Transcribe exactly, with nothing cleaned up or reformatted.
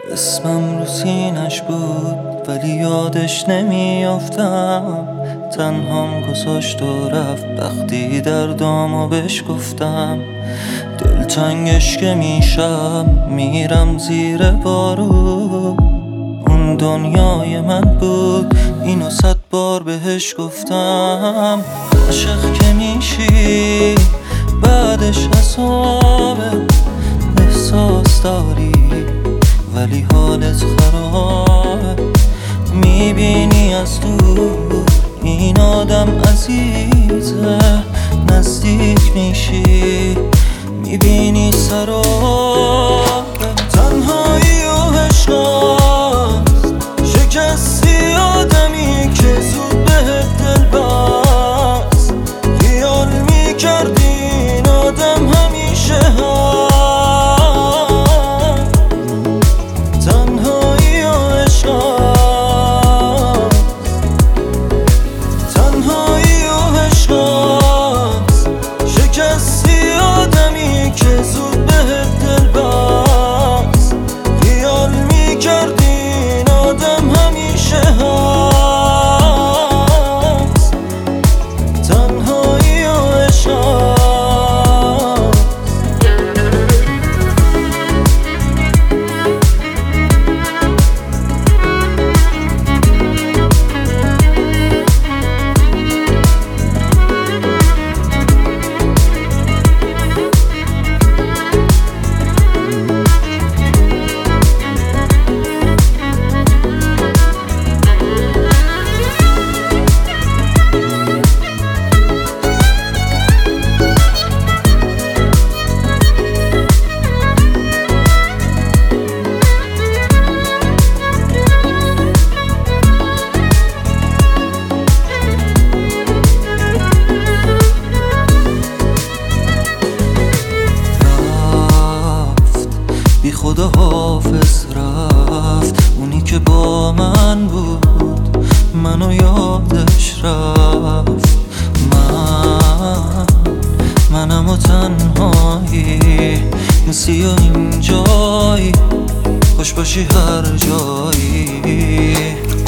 اسمم رو سینش بود ولی یادش نمیافتم. تنهام گذاشت و رفت وقتی دردامو بهش گفتم. دلتنگش که میشم میرم زیر بارو. اون دنیای من بود اینو صد بار بهش گفتم. عاشق که میشی بعدش حسابه، احساس داری ولی حالت خرابه. میبینی از دور این آدم عزیزه، نزدیک میشی میبینی سرابه. تنهایی و عشقاست، شکستی آدمی که زود بهت دل بست. خیال میکردی این آدم همیشه هست. بی خدا حافظ رفت، اونی که با من بود منو یادش رفت. من منم و تنهایی، نسی و این جایی، خوش باشی هر جایی.